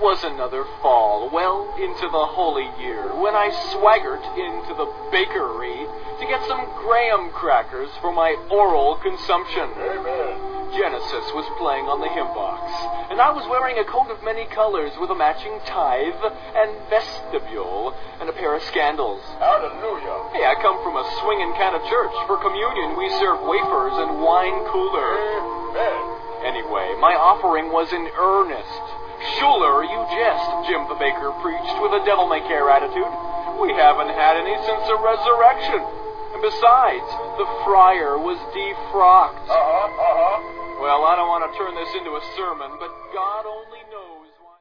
was another fall, well into the holy year, when I swaggered into the bakery to get some graham crackers for my oral consumption. Amen. Genesis was playing on the hymn box, and I was wearing a coat of many colors with a matching tithe and vestibule and a pair of scandals. Hallelujah. Hey, I come from a swinging kind of church. For communion, we serve wafers and wine cooler. Amen. Anyway, my offering was in earnest. Schuler, you jest, Jim the baker preached with a devil-may-care attitude. We haven't had any since the resurrection. And besides, the friar was defrocked. Uh-huh. Well, I don't want to turn this into a sermon, but God only